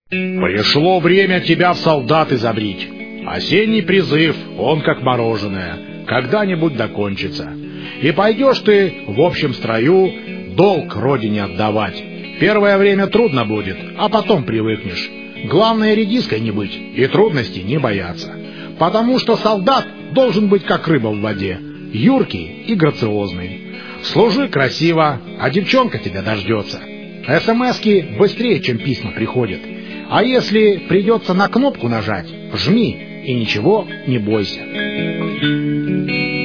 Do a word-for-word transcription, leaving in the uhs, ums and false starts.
Пришло время тебя в солдаты забрить. Осенний призыв, он как мороженое, когда-нибудь докончится. И пойдешь ты в общем строю долг родине отдавать. Первое время трудно будет, а потом привыкнешь. Главное редиской не быть и трудностей не бояться. Потому что солдат должен быть как рыба в воде, юркий и грациозный. Служи красиво, а девчонка тебя дождется. СМСки быстрее, чем письма приходят. А если придется на кнопку нажать, жми и ничего не бойся.